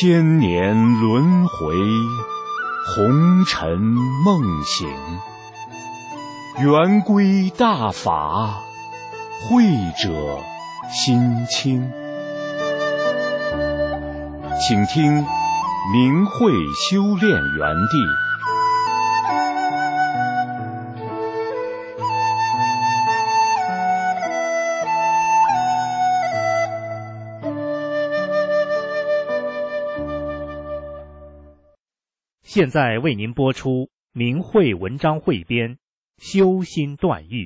千年轮回，红尘梦醒。圆规大法，慧者心清。请听明慧修炼园地。 现在为您播出明慧文章汇编，修心断欲。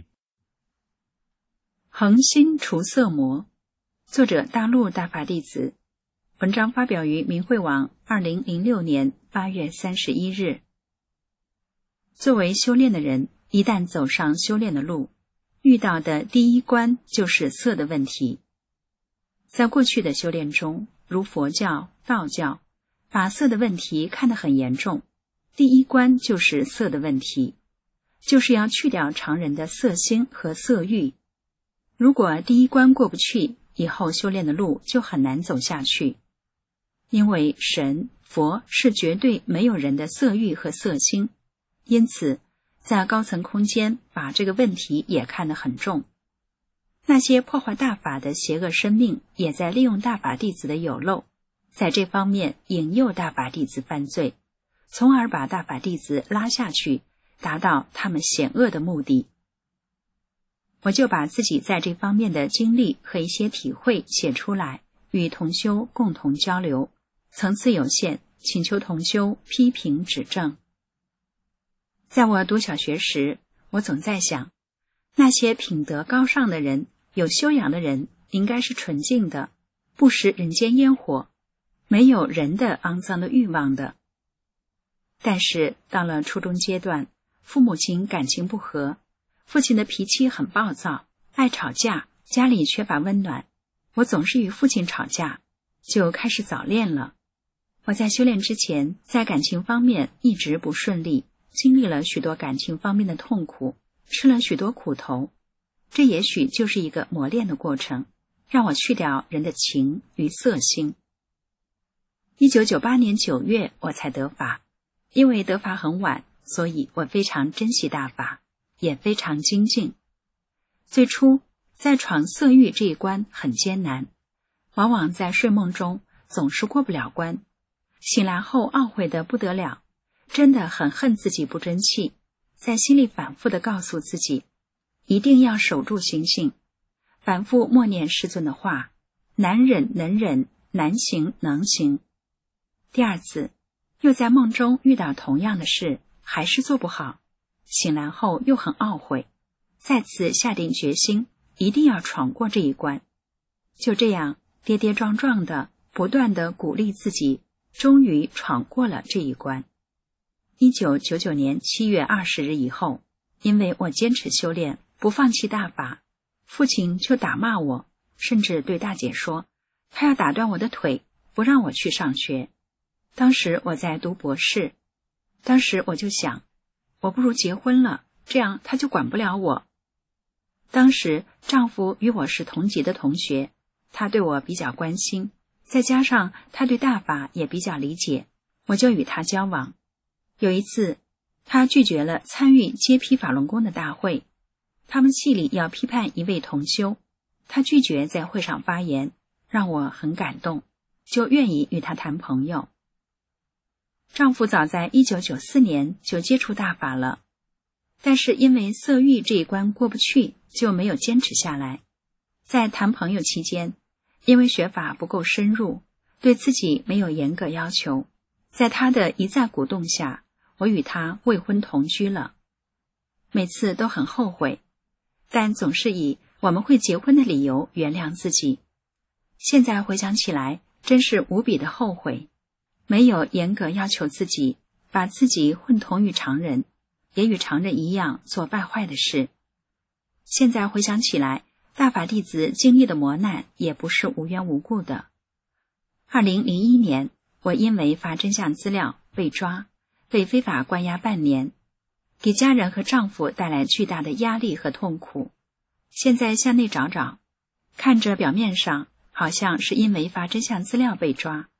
恒心除色魔，作者大陆大法弟子，文章发表于明慧网2006年8月31日。作为修炼的人，一旦走上修炼的路，遇到的第一关就是色的问题。在过去的修炼中，如佛教、道教，把色的问题看得很严重，第一关就是色的问题，就是要去掉常人的色心和色欲。如果第一关过不去，以后修炼的路就很难走下去。因为神、佛是绝对没有人的色欲和色心，因此在高层空间把这个问题也看得很重。那些破坏大法的邪恶生命也在利用大法弟子的有漏，在这方面引诱大法弟子犯罪，从而把大法弟子拉下去，达到他们险恶的目的。我就把自己在这方面的经历和一些体会写出来，与同修共同交流，层次有限，请求同修批评指正。在我读小学时，我总在想，那些品德高尚的人，有修养的人，应该是纯净的，不食人间烟火，没有人的肮脏的欲望的。但是到了初中阶段，父母亲感情不和，父亲的脾气很暴躁，爱吵架，家里缺乏温暖，我总是与父亲吵架，就开始早恋了。我在修炼之前，在感情方面一直不顺利，经历了许多感情方面的痛苦，吃了许多苦头，这也许就是一个磨练的过程，让我去掉人的情与色心。1998年9月我才得法，因为得法很晚，所以我非常珍惜大法，也非常精进。最初在闯色欲这一关很艰难，往往在睡梦中总是过不了关，醒来后懊悔得不得了，真的很恨自己不争气，在心里反复地告诉自己，一定要守住心性，反复默念师尊的话，难忍能忍，难行能行。第二次又在梦中遇到同样的事，还是做不好，醒来后又很懊悔，再次下定决心一定要闯过这一关。就这样跌跌撞撞的不断地鼓励自己，终于闯过了这一关。1999年7月20日以后，因为我坚持修炼，不放弃大法，父亲就打骂我，甚至对大姐说他要打断我的腿，不让我去上学。当时我在读博士，当时我就想，我不如结婚了，这样他就管不了我。当时丈夫与我是同级的同学，他对我比较关心，再加上他对大法也比较理解，我就与他交往。有一次他拒绝了参与揭批法轮功的大会，他们系里要批判一位同修，他拒绝在会上发言，让我很感动，就愿意与他谈朋友。丈夫早在1994年就接触大法了，但是因为色欲这一关过不去，就没有坚持下来。在谈朋友期间，因为学法不够深入，对自己没有严格要求，在他的一再鼓动下，我与他未婚同居了。每次都很后悔，但总是以我们会结婚的理由原谅自己。现在回想起来，真是无比的后悔，没有严格要求自己，把自己混同于常人，也与常人一样做败坏的事。现在回想起来，大法弟子经历的磨难也不是无缘无故的。2001年，我因为发真相资料被抓，被非法关押半年，给家人和丈夫带来巨大的压力和痛苦。现在向内找找，看着表面上好像是因为发真相资料被抓，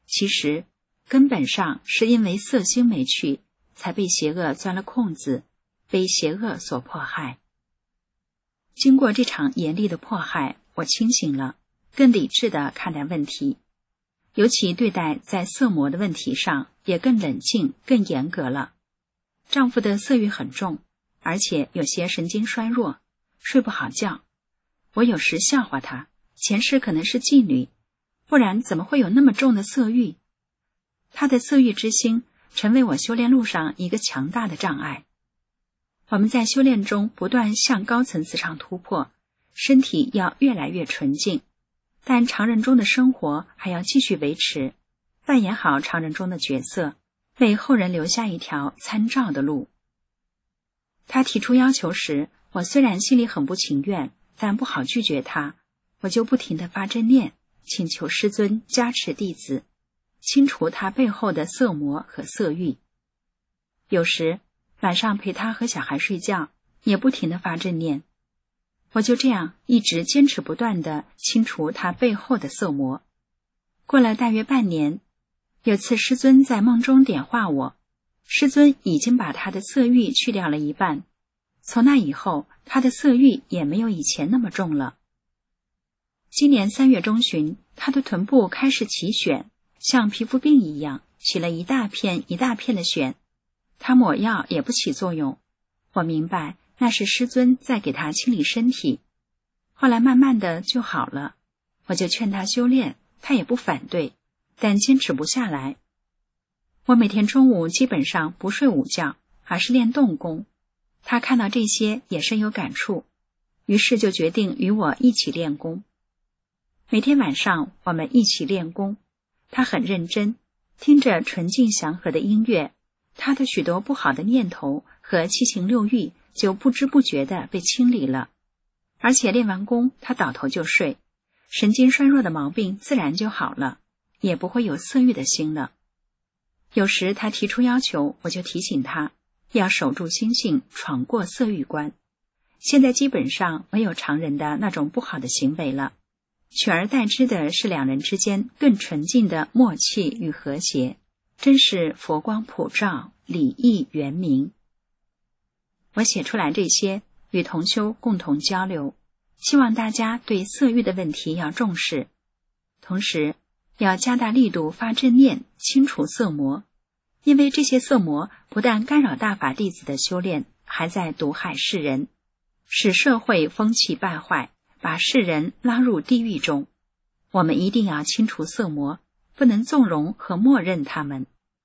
其实根本上是因为色心没去，才被邪恶钻了空子，被邪恶所迫害。经过这场严厉的迫害，我清醒了，更理智地看待问题，尤其对待在色魔的问题上也更冷静更严格了。丈夫的色欲很重，而且有些神经衰弱，睡不好觉。我有时笑话他，前世可能是妓女，不然怎么会有那么重的色欲？他的色欲之心成为我修炼路上一个强大的障碍。我们在修炼中不断向高层次上突破，身体要越来越纯净，但常人中的生活还要继续维持，扮演好常人中的角色，为后人留下一条参照的路。他提出要求时，我虽然心里很不情愿，但不好拒绝他，我就不停地发真念，请求师尊加持弟子，清除他背后的色魔和色欲。有时晚上陪他和小孩睡觉，也不停地发正念。我就这样一直坚持不断地清除他背后的色魔。过了大约半年，有次师尊在梦中点化我，师尊已经把他的色欲去掉了一半，从那以后他的色欲也没有以前那么重了。今年3月中旬，他的臀部开始起癣，像皮肤病一样，起了一大片一大片的癣。他抹药也不起作用，我明白那是师尊在给他清理身体。后来慢慢的就好了，我就劝他修炼，他也不反对，但坚持不下来。我每天中午基本上不睡午觉，而是练动功。他看到这些也深有感触，于是就决定与我一起练功。每天晚上我们一起练功，他很认真，听着纯净祥和的音乐，他的许多不好的念头和七情六欲就不知不觉地被清理了。而且练完功他倒头就睡，神经衰弱的毛病自然就好了，也不会有色欲的心了。有时他提出要求，我就提醒他要守住心性，闯过色欲关。现在基本上没有常人的那种不好的行为了，取而代之的是两人之间更纯净的默契与和谐，真是佛光普照，礼义圆明。我写出来这些，与同修共同交流，希望大家对色欲的问题要重视，同时要加大力度发正念，清除色魔。因为这些色魔不但干扰大法弟子的修炼，还在毒害世人，使社会风气败坏，把世人拉入地狱中。我们一定要清除色魔，不能纵容和默认他们。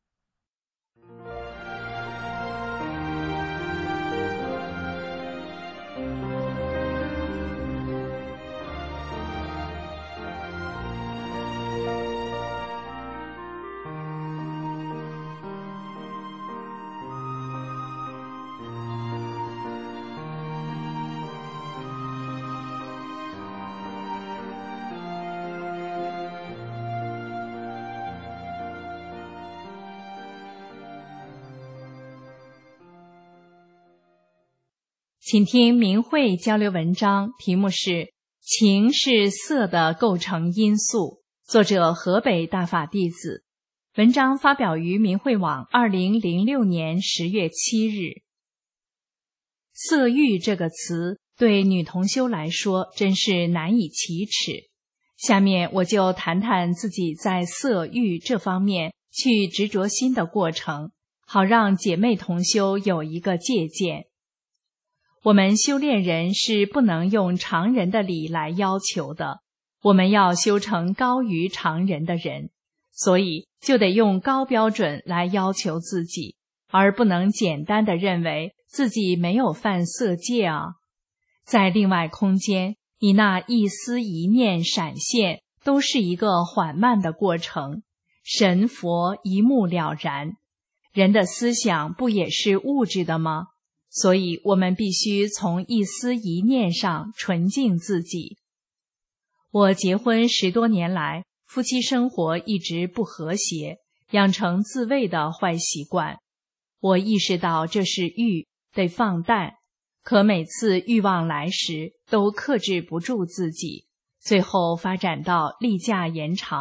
请听明慧交流文章，题目是情是色的构成因素，作者河北大法弟子。文章发表于明慧网2006年10月7日。色欲这个词对女同修来说真是难以启齿。下面我就谈谈自己在色欲这方面去执着心的过程，好让姐妹同修有一个借鉴。我们修炼人是不能用常人的理来要求的，我们要修成高于常人的人，所以就得用高标准来要求自己，而不能简单地认为自己没有犯色戒啊。在另外空间，你那一丝一念闪现都是一个缓慢的过程，神佛一目了然。人的思想不也是物质的吗？所以我们必须从一丝一念上纯净自己。我结婚10多年来，夫妻生活一直不和谐，养成自卫的坏习惯。我意识到这是欲，得放淡，可每次欲望来时都克制不住自己，最后发展到例假延长，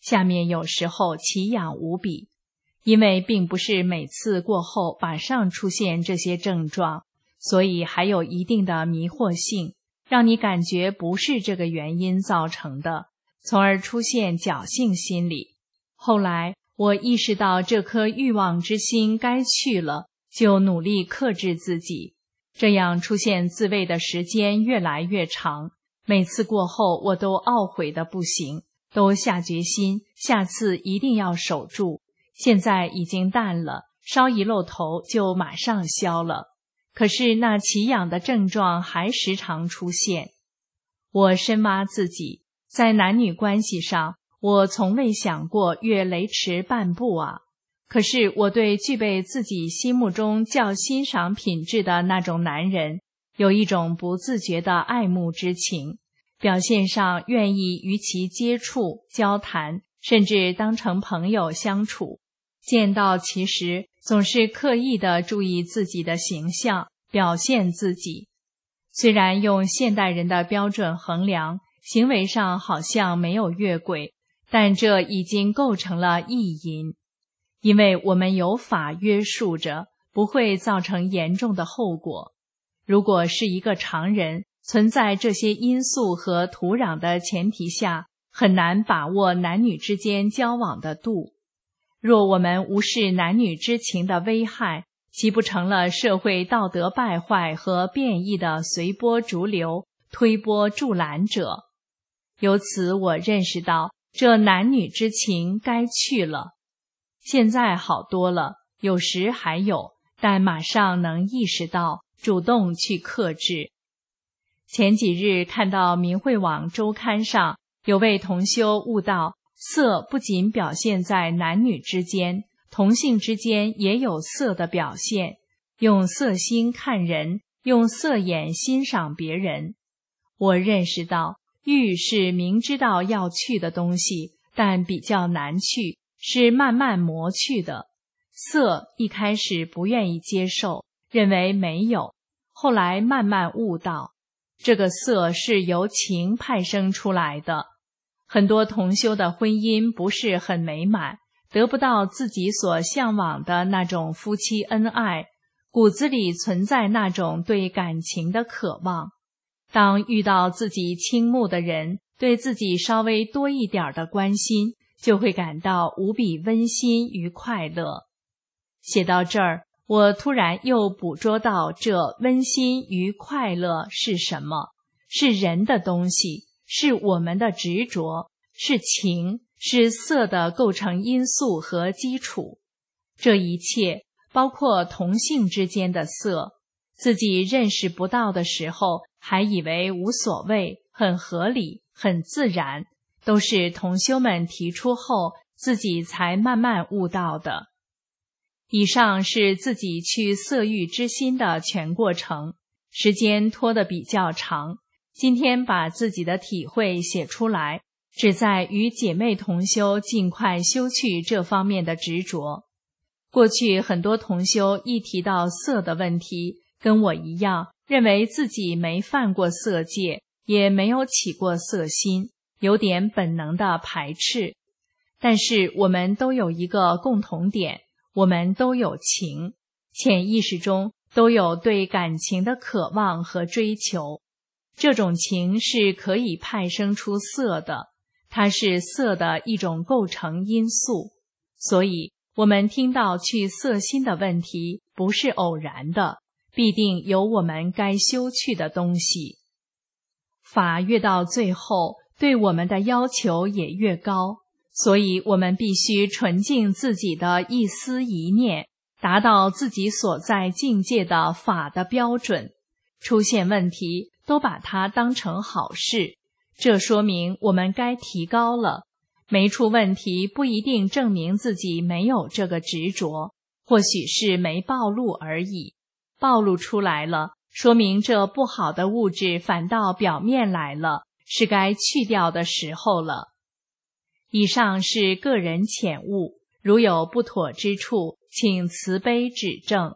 下面有时候奇痒无比，因为并不是每次过后马上出现这些症状，所以还有一定的迷惑性，让你感觉不是这个原因造成的，从而出现侥幸心理。后来我意识到这颗欲望之心该去了，就努力克制自己，这样出现自慰的时间越来越长，每次过后我都懊悔的不行，都下决心下次一定要守住。现在已经淡了，稍一露头就马上消了，可是那奇痒的症状还时常出现。我深挖自己，在男女关系上我从未想过越雷池半步啊！可是我对具备自己心目中较欣赏品质的那种男人，有一种不自觉的爱慕之情，表现上愿意与其接触、交谈，甚至当成朋友相处。见到其时，总是刻意地注意自己的形象，表现自己。虽然用现代人的标准衡量，行为上好像没有越轨，但这已经构成了意淫，因为我们有法约束着，不会造成严重的后果。如果是一个常人，存在这些因素和土壤的前提下，很难把握男女之间交往的度。若我们无视男女之情的危害，岂不成了社会道德败坏和变异的随波逐流、推波助澜者？由此我认识到，这男女之情该去了。现在好多了，有时还有，但马上能意识到，主动去克制。前几日看到明慧网周刊上有位同修悟到，色不仅表现在男女之间，同性之间也有色的表现，用色心看人，用色眼欣赏别人。我认识到，欲是明知道要去的东西，但比较难去，是慢慢磨去的。色一开始不愿意接受，认为没有，后来慢慢悟到，这个色是由情派生出来的。很多同修的婚姻不是很美满，得不到自己所向往的那种夫妻恩爱，骨子里存在那种对感情的渴望。当遇到自己倾慕的人，对自己稍微多一点的关心，就会感到无比温馨与快乐。写到这儿，我突然又捕捉到这温馨与快乐是什么，是人的东西，是我们的执着，是情，是色的构成因素和基础。这一切，包括同性之间的色，自己认识不到的时候，还以为无所谓，很合理，很自然，都是同修们提出后，自己才慢慢悟到的。以上是自己去色欲之心的全过程，时间拖得比较长。今天把自己的体会写出来，旨在与姐妹同修尽快修去这方面的执着。过去很多同修一提到色的问题，跟我一样，认为自己没犯过色戒，也没有起过色心，有点本能的排斥。但是我们都有一个共同点，我们都有情，潜意识中都有对感情的渴望和追求。这种情是可以派生出色的，它是色的一种构成因素。所以我们听到去色心的问题不是偶然的，必定有我们该修去的东西。法越到最后，对我们的要求也越高，所以我们必须纯净自己的一思一念，达到自己所在境界的法的标准。出现问题都把它当成好事，这说明我们该提高了。没出问题不一定证明自己没有这个执着，或许是没暴露而已。暴露出来了，说明这不好的物质反倒表面来了，是该去掉的时候了。以上是个人浅悟，如有不妥之处，请慈悲指正。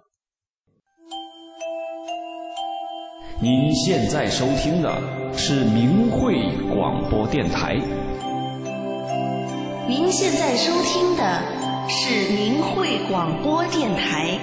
您现在收听的是明慧广播电台。 您现在收听的是明慧广播电台。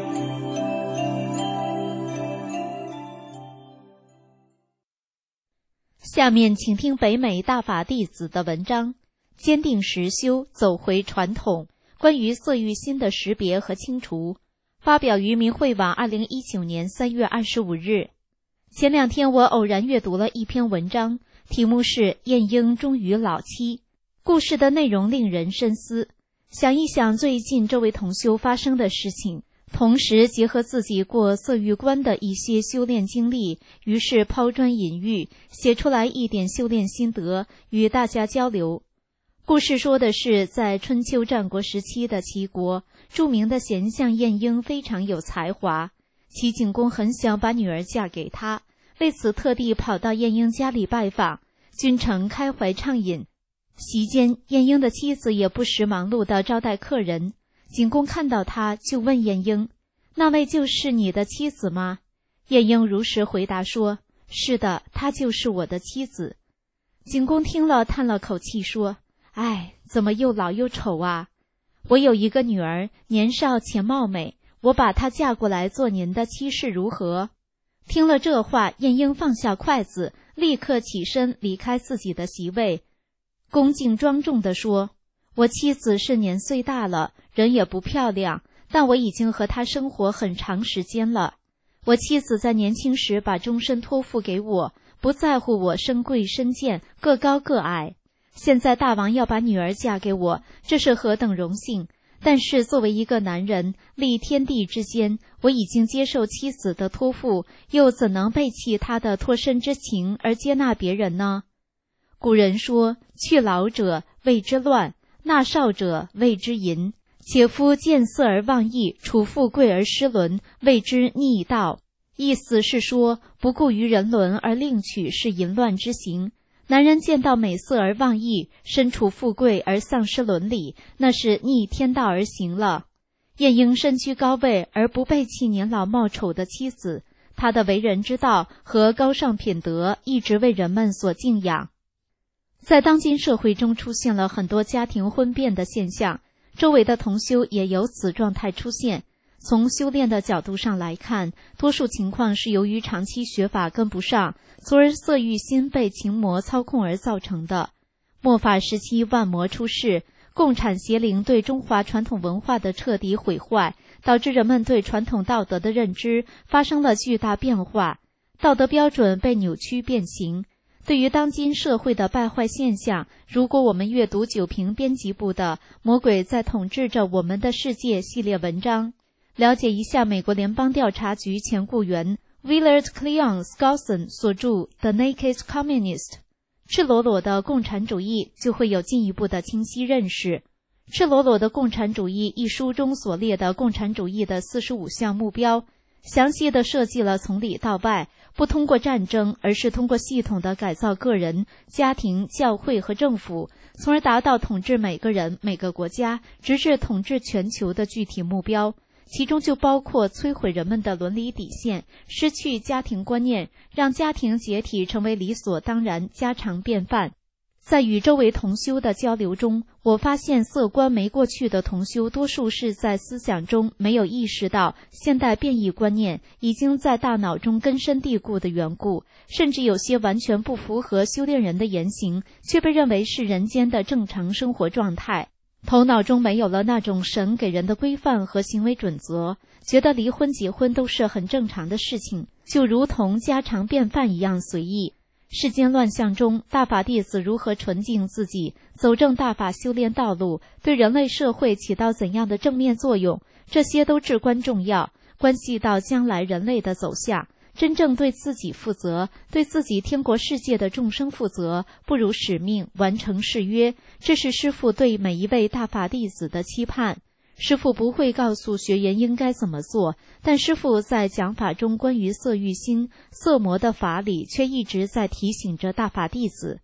下面请听北美大法弟子的文章：坚定实修，走回传统。关于色欲心的识别和清除，发表于明慧网2019年3月25日。前2天我偶然阅读了一篇文章，题目是晏婴终于老妻。故事的内容令人深思，想一想最近这位同修发生的事情，同时结合自己过色欲观的一些修炼经历，于是抛砖引玉，写出来一点修炼心得与大家交流。故事说的是在春秋战国时期的齐国，著名的贤相晏婴非常有才华，齐景公很想把女儿嫁给他，为此特地跑到晏婴家里拜访，君臣开怀畅饮。席间，晏婴的妻子也不时忙碌地招待客人。景公看到他，就问晏婴：“那位就是你的妻子吗？”晏婴如实回答说：“是的，她就是我的妻子。”景公听了，叹了口气说：“哎，怎么又老又丑啊？我有一个女儿，年少且貌美，我把她嫁过来做您的妻室如何？”听了这话，晏婴放下筷子，立刻起身离开自己的席位，恭敬庄重地说：“我妻子是年岁大了，人也不漂亮，但我已经和她生活很长时间了。我妻子在年轻时把终身托付给我，不在乎我身贵身贱，各高各矮。现在大王要把女儿嫁给我，这是何等荣幸！但是作为一个男人，立天地之间，我已经接受妻子的托付，又怎能背弃她的脱身之情而接纳别人呢？古人说，去老者谓之乱，纳少者谓之淫，且夫见色而忘义，处富贵而失伦，谓之逆道。意思是说，不顾于人伦而另娶是淫乱之行。男人见到美色而忘义，身处富贵而丧失伦理，那是逆天道而行了。晏婴身居高位而不背弃年老貌丑的妻子，他的为人之道和高尚品德一直为人们所敬仰。在当今社会中出现了很多家庭婚变的现象，周围的同修也有此状态出现。从修炼的角度上来看，多数情况是由于长期学法跟不上，从而色欲心被情魔操控而造成的。末法时期万魔出世，共产邪灵对中华传统文化的彻底毁坏，导致人们对传统道德的认知发生了巨大变化，道德标准被扭曲变形。对于当今社会的败坏现象，如果我们阅读九平编辑部的《魔鬼在统治着我们的世界》系列文章，了解一下美国联邦调查局前雇员 Willard Cleon Skousen 所著《The Naked Communist》赤裸裸的共产主义，就会有进一步的清晰认识。赤裸裸的共产主义一书中所列的共产主义的45项目标，详细地设计了从里到外，不通过战争，而是通过系统的改造个人、家庭、教会和政府，从而达到统治每个人、每个国家，直至统治全球的具体目标。其中就包括摧毁人们的伦理底线，失去家庭观念，让家庭解体成为理所当然、家常便饭。在与周围同修的交流中，我发现色观没过去的同修多数是在思想中没有意识到现代变异观念已经在大脑中根深蒂固的缘故，甚至有些完全不符合修炼人的言行，却被认为是人间的正常生活状态。头脑中没有了那种神给人的规范和行为准则，觉得离婚结婚都是很正常的事情，就如同家常便饭一样随意。世间乱象中，大法弟子如何纯净自己，走正大法修炼道路，对人类社会起到怎样的正面作用，这些都至关重要，关系到将来人类的走向。真正对自己负责，对自己天国世界的众生负责，不辱使命，完成誓约，这是师父对每一位大法弟子的期盼。师父不会告诉学员应该怎么做，但师父在讲法中关于色欲心、色魔的法理，却一直在提醒着大法弟子。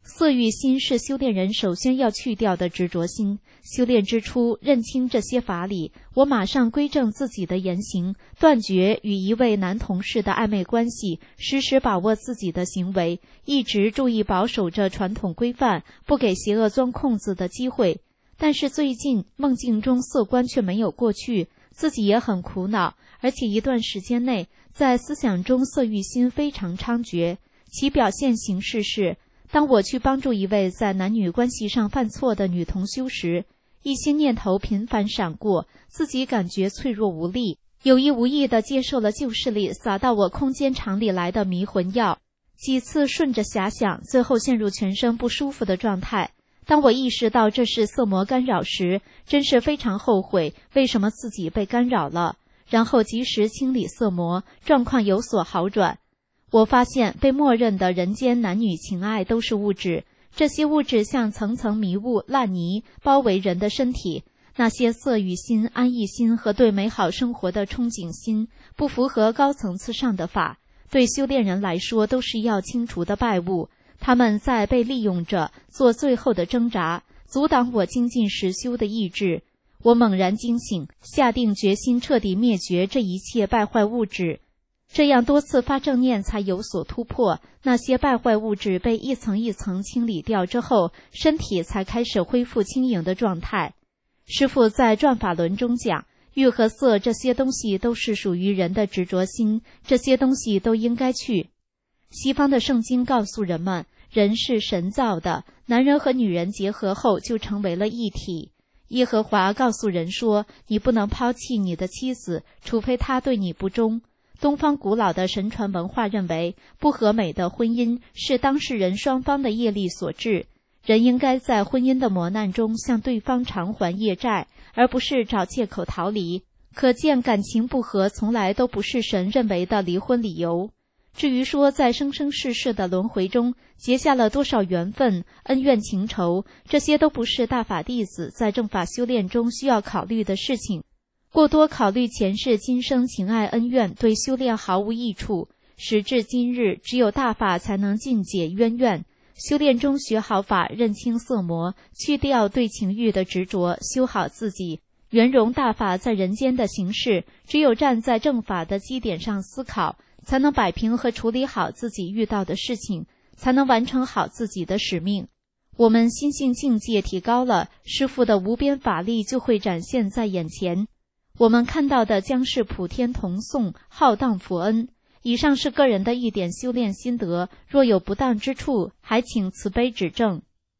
色欲心是修炼人首先要去掉的执着心。修炼之初，认清这些法理，我马上归正自己的言行，断绝与一位男同事的暧昧关系，时时把握自己的行为，一直注意保守着传统规范，不给邪恶钻空子的机会。但是最近梦境中色观却没有过去，自己也很苦恼，而且一段时间内在思想中色欲心非常猖獗。其表现形式是，当我去帮助一位在男女关系上犯错的女同修时，一些念头频繁闪过，自己感觉脆弱无力，有意无意地接受了旧势力撒到我空间场里来的迷魂药，几次顺着遐想，最后陷入全身不舒服的状态。当我意识到这是色魔干扰时，真是非常后悔为什么自己被干扰了，然后及时清理色魔，状况有所好转。我发现被默认的人间男女情爱都是物质，这些物质像层层迷雾烂泥包围人的身体，那些色欲心、安逸心和对美好生活的憧憬心不符合高层次上的法，对修炼人来说都是要清除的败物，他们在被利用着做最后的挣扎，阻挡我精进实修的意志。我猛然惊醒，下定决心彻底灭绝这一切败坏物质。这样多次发正念才有所突破，那些败坏物质被一层一层清理掉之后，身体才开始恢复轻盈的状态。师父在转法轮中讲，欲和色这些东西都是属于人的执着心，这些东西都应该去。西方的圣经告诉人们，人是神造的，男人和女人结合后就成为了一体。耶和华告诉人说，你不能抛弃你的妻子，除非她对你不忠。东方古老的神传文化认为，不和美的婚姻是当事人双方的业力所致，人应该在婚姻的磨难中向对方偿还业债，而不是找借口逃离。可见感情不和从来都不是神认为的离婚理由。至于说在生生世世的轮回中结下了多少缘分、恩怨情仇，这些都不是大法弟子在正法修炼中需要考虑的事情。过多考虑前世今生情爱恩怨，对修炼毫无益处。时至今日，只有大法才能尽解冤怨。修炼中学好法，认清色魔，去掉对情欲的执着，修好自己，圆融大法在人间的行事。只有站在正法的基点上思考，才能摆平和处理好自己遇到的事情，才能完成好自己的使命。我们心性境界提高了，师父的无边法力就会展现在眼前。我们看到的将是普天同颂，浩荡佛恩。以上是个人的一点修炼心得，若有不当之处，还请慈悲指正。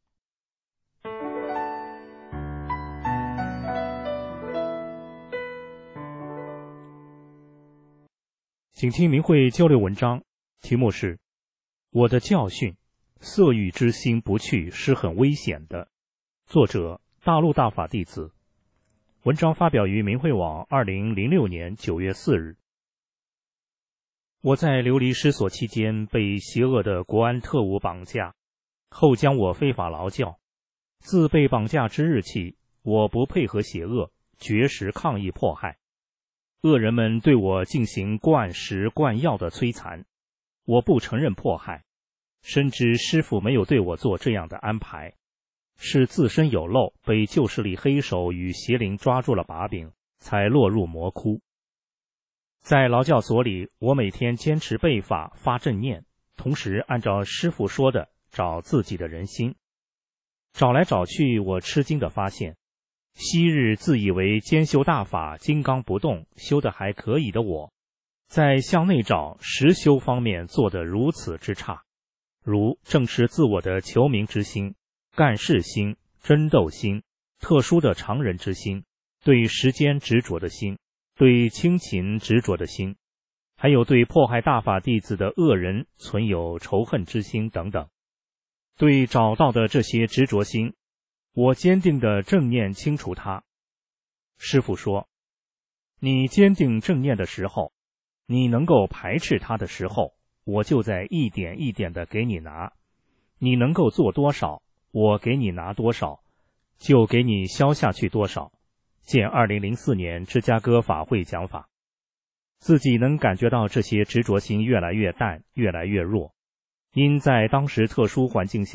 请听明慧交流文章，题目是我的教训，色欲之心不去是很危险的。作者大陆大法弟子。文章发表于明慧网2006年9月4日。我在流离失所期间被邪恶的国安特务绑架，后将我非法劳教。自被绑架之日起，我不配合邪恶，绝食抗议迫害。恶人们对我进行灌食灌药的摧残，我不承认迫害，深知师父没有对我做这样的安排，是自身有漏，被旧势力黑手与邪灵抓住了把柄，才落入魔窟。在劳教所里，我每天坚持背法发正念，同时按照师父说的找自己的人心。找来找去，我吃惊地发现，昔日自以为兼修大法金刚不动，修得还可以的我，在向内找实修方面做得如此之差，如正视自我的求名之心、干事心、争斗心、特殊的常人之心、对时间执着的心、对亲情执着的心，还有对迫害大法弟子的恶人存有仇恨之心等等。对找到的这些执着心，我坚定地正念清除它。师父说，你坚定正念的时候，你能够排斥它的时候，我就在一点一点地给你拿。你能够做多少，我给你拿多少，就给你消下去多少。见2004年芝加哥法会讲法。自己能感觉到这些执着心越来越淡，越来越弱，因在当时特殊环境下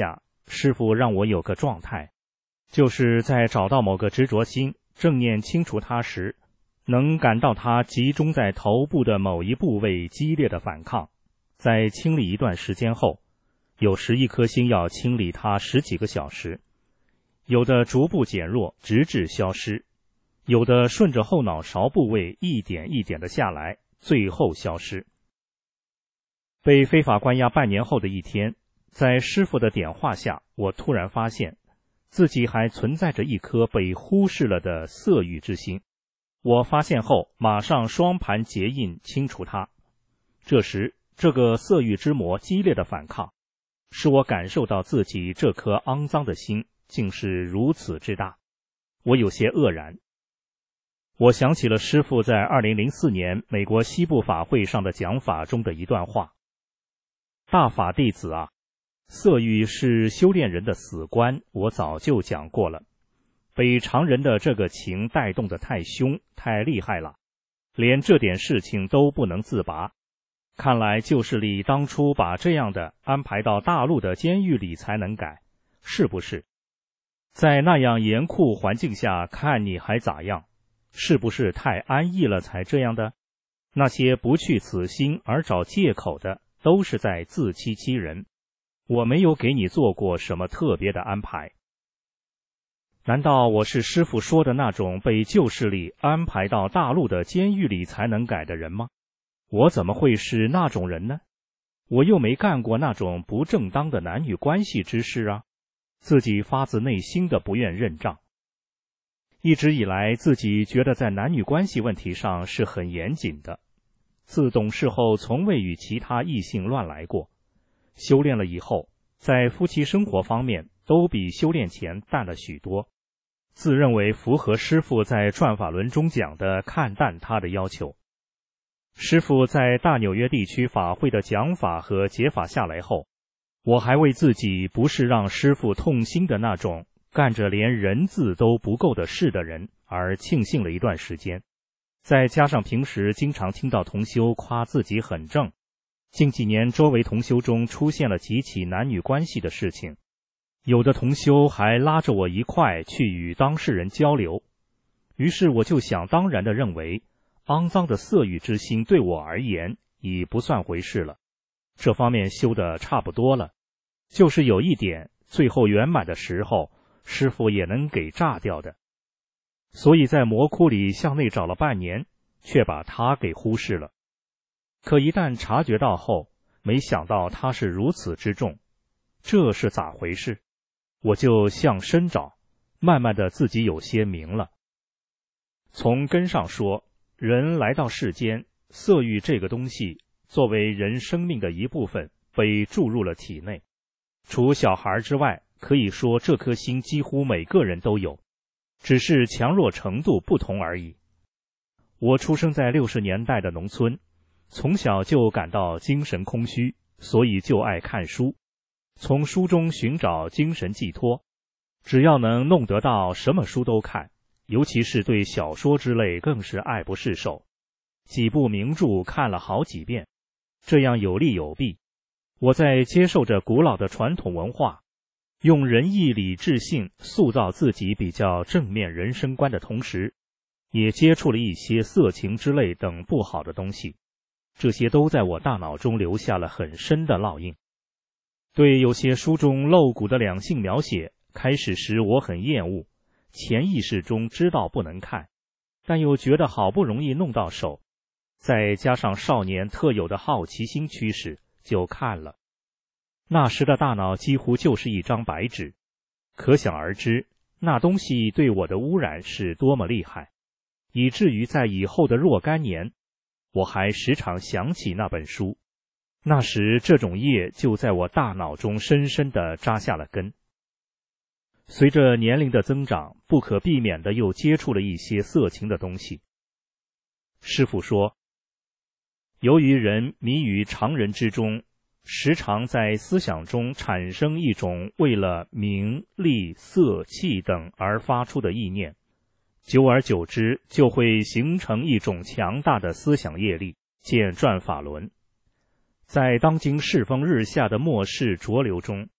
师父让我有个状态，就是在找到某个执着心，正念清除它时，能感到它集中在头部的某一部位激烈的反抗。在清理一段时间后，有时一颗心要清理它10几个小时，有的逐步减弱，直至消失，有的顺着后脑勺部位一点一点的下来，最后消失。被非法关押半年后的一天，在师父的点化下，我突然发现自己还存在着一颗被忽视了的色欲之心。我发现后，马上双盘结印清除它。这时，这个色欲之魔激烈的反抗，使我感受到自己这颗肮脏的心竟是如此之大。我有些愕然。我想起了师父在2004年美国西部法会上的讲法中的一段话：大法弟子啊，色欲是修炼人的死关，我早就讲过了。被常人的这个情带动得太凶太厉害了，连这点事情都不能自拔。看来旧势力当初把这样的安排到大陆的监狱里才能改，是不是？在那样严酷环境下，看你还咋样？是不是太安逸了才这样的？那些不去此心而找借口的，都是在自欺欺人。我没有给你做过什么特别的安排。难道我是师父说的那种被旧势力安排到大陆的监狱里才能改的人吗？我怎么会是那种人呢？我又没干过那种不正当的男女关系之事啊！自己发自内心的不愿认账。一直以来，自己觉得在男女关系问题上是很严谨的。自懂事后，从未与其他异性乱来过。修炼了以后，在夫妻生活方面都比修炼前淡了许多。自认为符合师父在转法轮中讲的看淡他的要求。师父在大纽约地区法会的讲法和解法下来后，我还为自己不是让师父痛心的那种干着连人字都不够的事的人而庆幸了一段时间。再加上平时经常听到同修夸自己很正，近几年周围同修中出现了几起男女关系的事情，有的同修还拉着我一块去与当事人交流。于是我就想当然地认为，肮脏的色欲之心对我而言已不算回事了，这方面修得差不多了，就是有一点最后圆满的时候，师父也能给炸掉的。所以在魔窟里向内找了半年，却把它给忽视了。可一旦察觉到后，没想到它是如此之重，这是咋回事？我就向深找，慢慢的自己有些明了。从根上说，人来到世间，色欲这个东西作为人生命的一部分被注入了体内。除小孩之外，可以说这颗心几乎每个人都有，只是强弱程度不同而已。我出生在60年代的农村，从小就感到精神空虚，所以就爱看书，从书中寻找精神寄托。只要能弄得到，什么书都看，尤其是对小说之类更是爱不释手。几部名著看了好几遍，这样有利有弊。我在接受着古老的传统文化，用仁义礼智信塑造自己比较正面人生观的同时，也接触了一些色情之类等不好的东西，这些都在我大脑中留下了很深的烙印。对有些书中露骨的两性描写，开始时我很厌恶，潜意识中知道不能看，但又觉得好不容易弄到手，再加上少年特有的好奇心驱使，就看了。那时的大脑几乎就是一张白纸，可想而知，那东西对我的污染是多么厉害，以至于在以后的若干年，我还时常想起那本书。那时这种业就在我大脑中深深地扎下了根。随着年龄的增长，不可避免地又接触了一些色情的东西。师父说，由于人迷于常人之中，时常在思想中产生一种为了名利色气等而发出的意念，久而久之就会形成一种强大的思想业力，见转法轮。在当今世风日下的末世浊流中，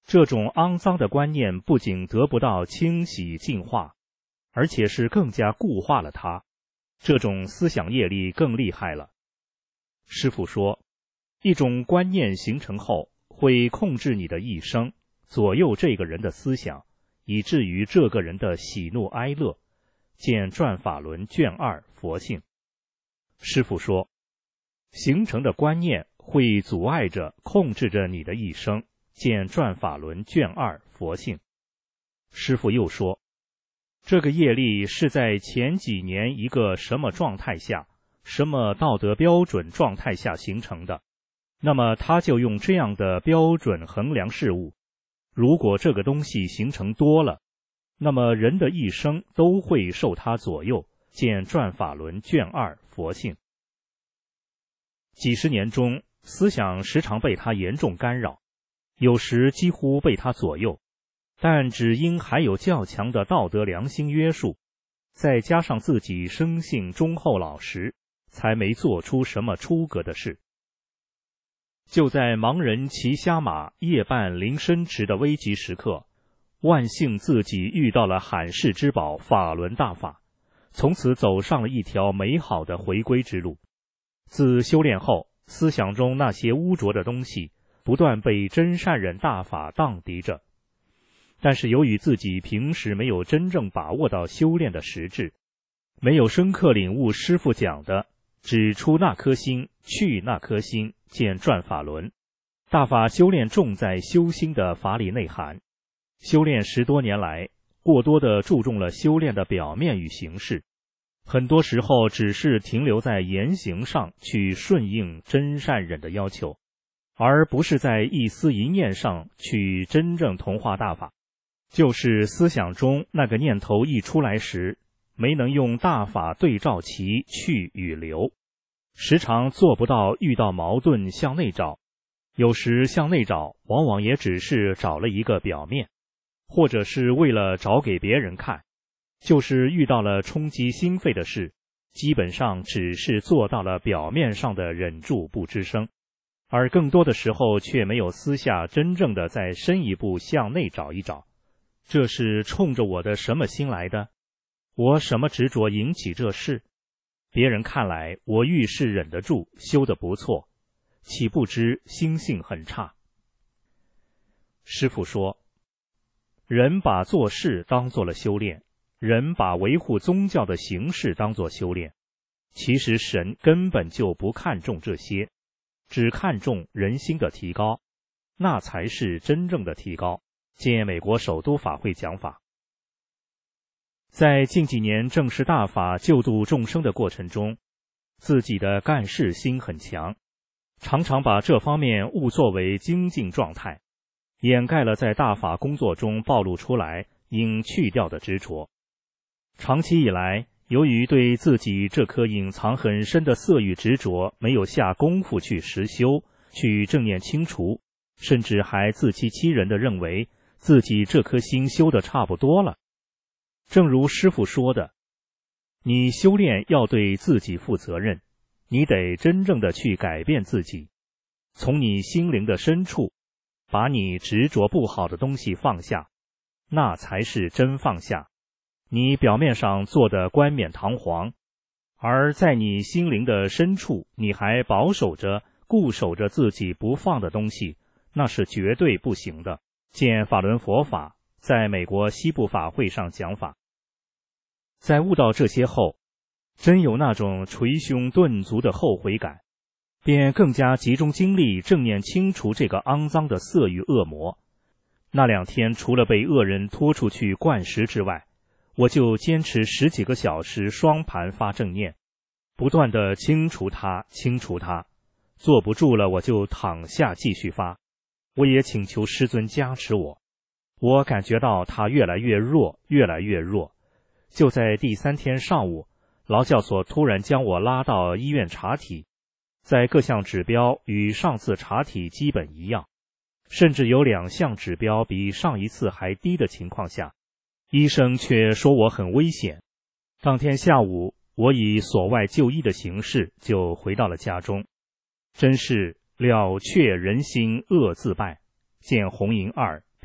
这种肮脏的观念不仅得不到清洗净化，而且是更加固化了它。这种思想业力更厉害了。师父说，一种观念形成后，会控制你的一生，左右这个人的思想，以至于这个人的喜怒哀乐。见转法轮卷2佛性。师父说，形成的观念会阻碍着、控制着你的一生。见转法轮卷2佛性。师父又说，这个业力是在前几年一个什么状态下、什么道德标准状态下形成的，那么他就用这样的标准衡量事物。如果这个东西形成多了，那么人的一生都会受它左右。见转法轮卷2佛性。几十年中，思想时常被它严重干扰，有时几乎被它左右，但只因还有较强的道德良心约束，再加上自己生性忠厚老实，才没做出什么出格的事。就在盲人骑瞎马、夜半临深池的危急时刻，万幸自己遇到了罕世之宝法轮大法，从此走上了一条美好的回归之路。自修炼后，思想中那些污浊的东西不断被真善忍大法荡涤着，但是由于自己平时没有真正把握到修炼的实质，没有深刻领悟师父讲的只出那颗心，去那颗心，见转法轮大法修炼重在修心的法理内涵。修炼10多年来，过多地注重了修炼的表面与形式，很多时候只是停留在言行上去顺应真善忍的要求，而不是在一思一念上去真正同化大法。就是思想中那个念头一出来时，没能用大法对照其去与留，时常做不到遇到矛盾向内找，有时向内找往往也只是找了一个表面，或者是为了找给别人看，就是遇到了冲击心肺的事，基本上只是做到了表面上的忍住不吱声，而更多的时候却没有私下真正的再深一步向内找一找。这是冲着我的什么心来的？我什么执着引起这事？别人看来我遇事忍得住，修得不错，岂不知心性很差。师父说，人把做事当做了修炼，人把维护宗教的形式当作修炼，其实神根本就不看重这些，只看重人心的提高，那才是真正的提高。见美国首都法会讲法。在近几年正式大法救度众生的过程中，自己的干事心很强，常常把这方面误作为精进状态，掩盖了在大法工作中暴露出来应去掉的执着。长期以来，由于对自己这颗隐藏很深的色欲执着没有下功夫去实修，去正念清除，甚至还自欺欺人地认为自己这颗心修得差不多了。正如师父说的，你修炼要对自己负责任，你得真正的去改变自己，从你心灵的深处把你执着不好的东西放下，那才是真放下。你表面上做的冠冕堂皇，而在你心灵的深处你还保守着固守着自己不放的东西，那是绝对不行的。见法轮佛法在美国西部法会上讲法。在悟到这些后，真有那种捶胸顿足的后悔感，便更加集中精力正念清除这个肮脏的色欲恶魔。那2天除了被恶人拖出去灌食之外，我就坚持10几个小时双盘发正念，不断地清除它，坐不住了我就躺下继续发。我也请求师尊加持我，我感觉到它越来越弱，越来越弱。就在第3天上午，劳教所突然将我拉到医院查体，在各项指标与上次查体基本一样，甚至有2项指标比上一次还低的情况下，医生却说我很危险。当天下午，我以所外就医的形式就回到了家中。真是了却人心恶自败。见红银2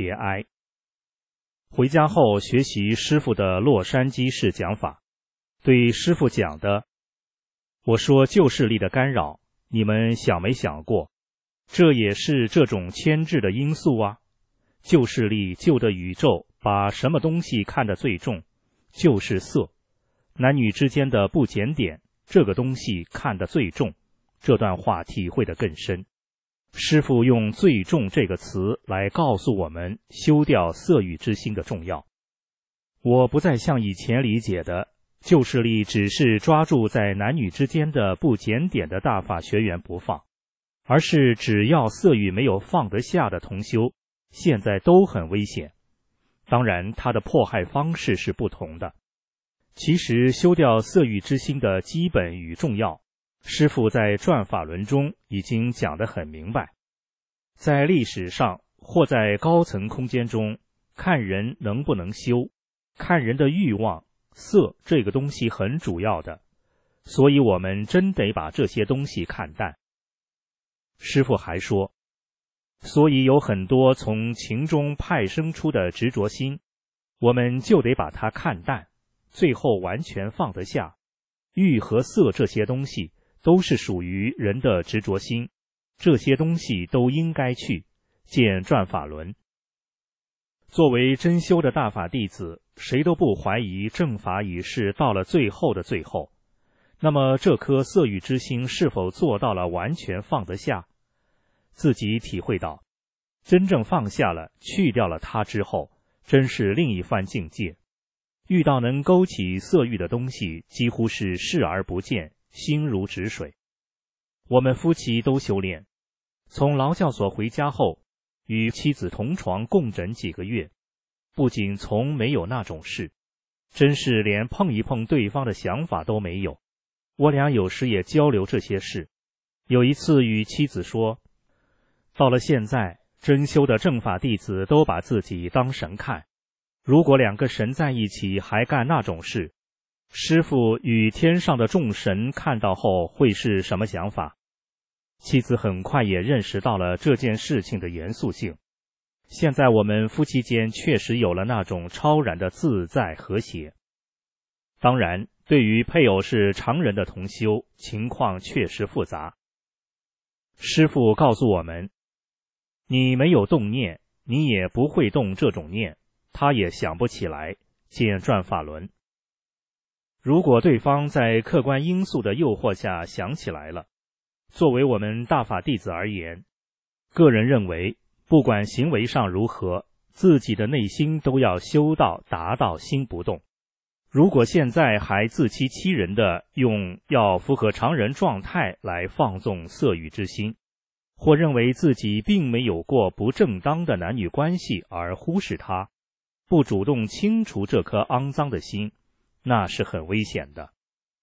别哀。回家后学习师父的洛杉矶式讲法，对师父讲的，我说旧势力的干扰，你们想没想过，这也是这种牵制的因素啊。旧势力旧的宇宙把什么东西看得最重，就是色。男女之间的不检点，这个东西看得最重。这段话体会得更深。师父用最重这个词来告诉我们修掉色欲之心的重要。我不再像以前理解的旧势力只是抓住在男女之间的不检点的大法学员不放，而是只要色欲没有放得下的同修，现在都很危险。当然他的迫害方式是不同的。其实修掉色欲之心的基本与重要，师父在转法轮中已经讲得很明白。在历史上或在高层空间中，看人能不能修，看人的欲望，色这个东西很主要的，所以我们真得把这些东西看淡。师父还说，所以有很多从情中派生出的执着心，我们就得把它看淡，最后完全放得下。欲和色这些东西都是属于人的执着心，这些东西都应该去见转法轮。作为真修的大法弟子，谁都不怀疑正法已是到了最后的最后。那么这颗色欲之心是否做到了完全放得下？自己体会到，真正放下了，去掉了它之后，真是另一番境界。遇到能勾起色欲的东西，几乎是视而不见，心如止水。我们夫妻都修炼，从劳教所回家后，与妻子同床共枕几个月，不仅从没有那种事，真是连碰一碰对方的想法都没有。我俩有时也交流这些事。有一次与妻子说，到了现在，真修的正法弟子都把自己当神看，如果两个神在一起还干那种事，师父与天上的众神看到后会是什么想法？妻子很快也认识到了这件事情的严肃性。现在我们夫妻间确实有了那种超然的自在和谐。当然，对于配偶是常人的同修，情况确实复杂。师父告诉我们，你没有动念，你也不会动这种念，他也想不起来，见转法轮。如果对方在客观因素的诱惑下想起来了，作为我们大法弟子而言，个人认为，不管行为上如何，自己的内心都要修到达到心不动。如果现在还自欺欺人的用要符合常人状态来放纵色欲之心，或认为自己并没有过不正当的男女关系而忽视它，不主动清除这颗肮脏的心，那是很危险的。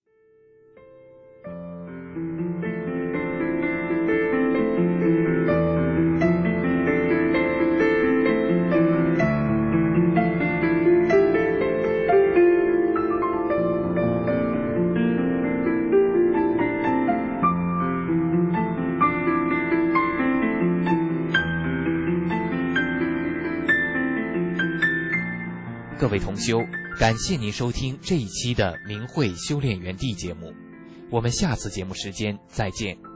各位同修，感谢您收听这一期的明慧修炼园地节目，我们下次节目时间再见。